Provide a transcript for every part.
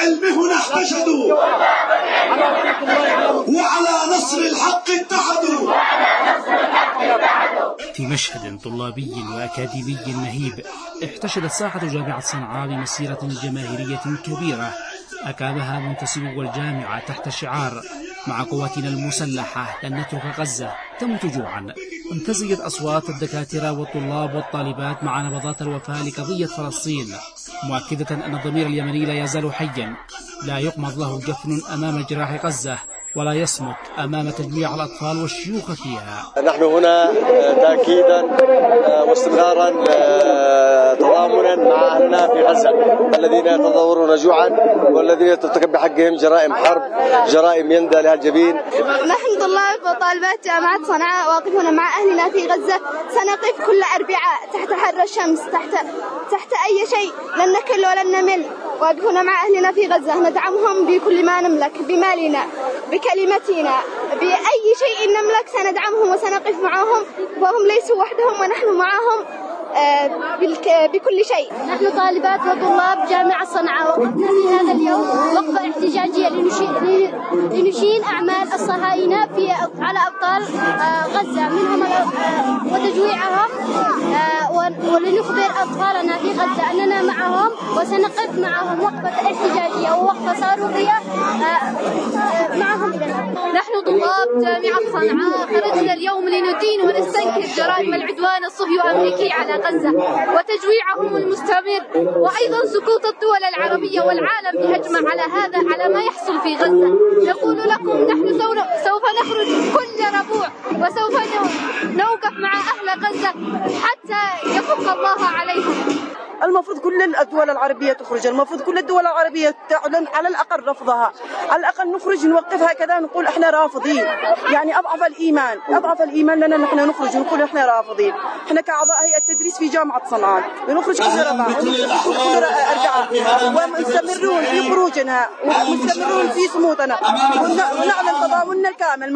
المهنة احتشدوا وعلى نصر الحق اتحدوا. في مشهد طلابي وأكاديمي مهيب احتشدت ساحة جامعة صنعاء بمسيرة جماهيرية كبيرة أكابها منتسبو الجامعة تحت شعار مع قواتنا المسلحة لن نترك غزة تموت جوعا. امتزجت أصوات الدكاترة والطلاب والطالبات مع نبضات الوفاء لقضية فلسطين، مؤكدة أن الضمير اليمني لا يزال حيا، لا يقمض له جفن أمام جراح غزة ولا يصمت أمام تجميع الأطفال والشيوخ فيها. نحن هنا تأكيدا واستمرارا تضامنا مع أهلنا في غزة الذين يتضورون جوعا والذين ترتكب بحقهم جرائم حرب، جرائم يندى لها الجبين. نحن طلاب وطالبات جامعة صنعاء واقفون مع أهلنا في غزة، سنقف كل أربعاء تحت حر الشمس، تحت أي شيء، لن نكل ولن نمل، واقفون مع أهلنا في غزة، ندعمهم بكل ما نملك، بمالنا، بكلمتنا، بأي شيء نملك سندعمهم وسنقف معهم، وهم ليسوا وحدهم ونحن معهم بكل شيء. نحن طالبات وطلاب جامعة صنعاء وقفنا في هذا اليوم وقفة احتجاجية لنشين أعمال الصهاينة على أبطال غزة منهم وتجويعهم، ولنخبر أطفالنا في غزة أننا معهم وسنقف معهم وقفة احتجاجية ووقفة صاروخية معهم إلى الأبد. نحن طلاب جامعة صنعاء خرجنا اليوم لندين ونستنكر جرائم العدوان الصهيوني الأمريكي على غزة وتجويعهم المستمر، وأيضا سقوط الدول العربية والعالم بهجمة على ما يحصل في غزة. نقول لكم نحن سوف نخرج كل ربوع وسوف نوقف مع أهل غزة حتى يفك الله عليهم. المفروض كل الدول العربية تخرج، المفروض كل الدول العربية تعلن على الأقل رفضها، على الأقل نخرج نوقفها كذا نقول إحنا رافضين، يعني أضعف الإيمان لنا نحن نخرج ونقول إحنا رافضين. إحنا كأعضاء هيئة التدريس في جامعة صنعاء بنخرج كل ربع وكل أربعاء ومستمرون في خروجنا ومستمرون في صمودنا، ونعلن تضامننا الكامل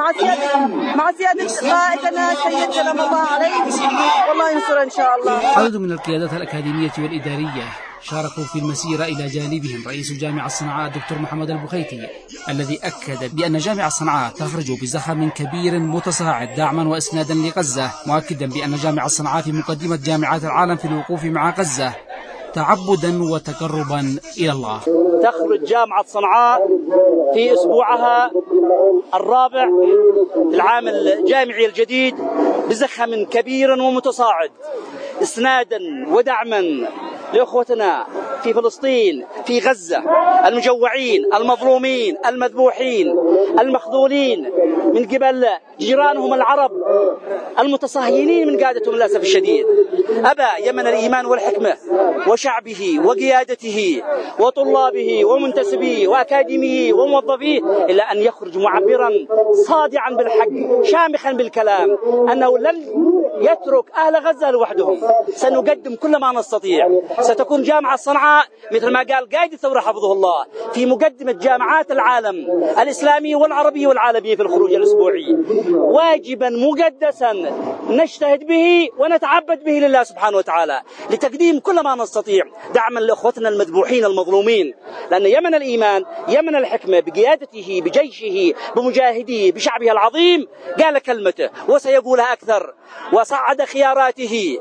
مع سيادة قائدنا السيد سلام الله عليه، والله ينصر إن شاء الله. عدد من القيادات الأكاديمية والإدارية شاركوا في المسيرة إلى جانبهم رئيس جامعة صنعاء الدكتور محمد البخيتي، الذي أكد بأن جامعة صنعاء تخرج بزخم كبير متصاعد دعما وإسنادا لغزة، مؤكدا بأن جامعة صنعاء في مقدمة جامعات العالم في الوقوف مع غزة تعبدا وتقربا إلى الله. تخرج جامعة صنعاء في أسبوعها الرابع في العام الجامعي الجديد بزخم كبير ومتصاعد إسنادا ودعما لأخوتنا في فلسطين، في غزة، المجوعين، المظلومين، المذبوحين، المخذولين من قبل جيرانهم العرب المتصهينين من قادتهم للأسف الشديد. أبى يمن الإيمان والحكمة وشعبه وقيادته وطلابه ومنتسبيه وأكاديميه وموظفيه إلا أن يخرج معبرا صادعا بالحق شامخا بالكلام أنه لن يترك أهل غزة لوحدهم، سنقدم كل ما نستطيع. ستكون جامعة صنعاء مثل ما قال قائد الثورة حفظه الله في مقدمة جامعات العالم الإسلامي والعربي والعالمي في الخروج الأسبوعي، واجبا مقدسا نجتهد به ونتعبد به لله سبحانه وتعالى لتقديم كل ما نستطيع دعما لأخوتنا المذبوحين المظلومين، لأن يمن الإيمان، يمن الحكمة بقيادته بجيشه بمجاهديه بشعبه العظيم قال كلمته وسيقولها أكثر وصعد خياراته،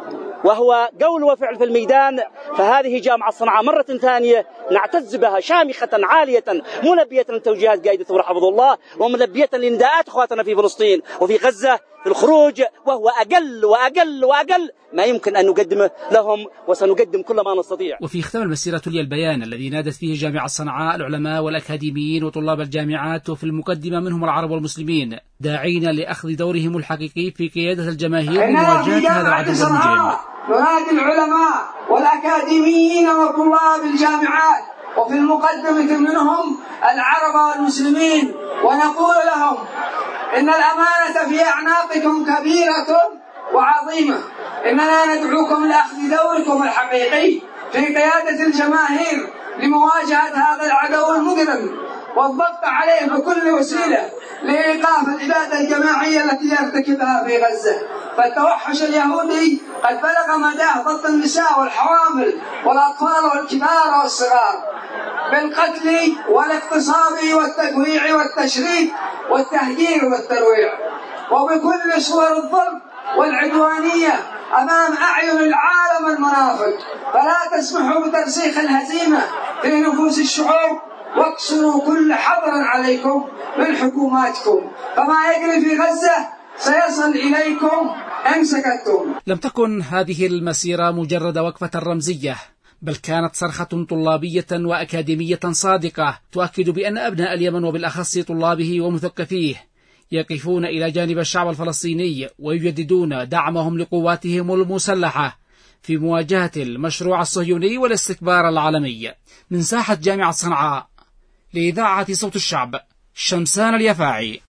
وهو قول وفعل في الميدان. فهذه جامعة صنعاء مرة ثانية نعتز بها شامخة عالية ملبية لتوجيهات قائد الثورة حفظه الله وملبية لنداءات أخواتنا في فلسطين وفي غزة في الخروج، وهو أقل وأقل وأقل ما يمكن أن نقدمه لهم وسنقدم كل ما نستطيع. وفي ختام المسيرة تلي البيان الذي نادت فيه جامعة صنعاء العلماء والأكاديميين وطلاب الجامعات وفي المقدمة منهم العرب والمسلمين داعين لأخذ دورهم الحقيقي في قيادة الجماهير لمواجهة هذا العدو المجرم. ننادي العلماء والأكاديميين وطلاب الجامعات وفي المقدمة منهم العرب والمسلمين ونقول لهم إن الأمانة في أعناقكم كبيرة وعظيمة، إننا ندعوكم لأخذ دوركم الحقيقي في قيادة الجماهير لمواجهة هذا العدو المجرم والضغط عليه بكل وسيلة لإيقاف الإبادة الجماعية التي يرتكبها في غزة. فالتوحش اليهودي قد بلغ مداه ضد النساء والحوامل والأطفال والكبار والصغار. بالقتل والاغتصاب والتجويع والتشريد والتهجير والترويع وبكل صور الظلم والعدوانية أمام أعين العالم المنافق. فلا تسمحوا بترسيخ الهزيمة في نفوس الشعوب واكسروا كل حظر عليكم من حكوماتكم، فما يجري في غزة سيصل إليكم إن سكتتم. لم تكن هذه المسيرة مجرد وقفة رمزية، بل كانت صرخة طلابية وأكاديمية صادقة تؤكد بأن أبناء اليمن وبالأخص طلابه ومثقفيه يقفون إلى جانب الشعب الفلسطيني ويجددون دعمهم لقواتهم المسلحة في مواجهة المشروع الصهيوني والاستكبار العالمي. من ساحة جامعة صنعاء لإذاعة صوت الشعب، شمسان اليافاعي.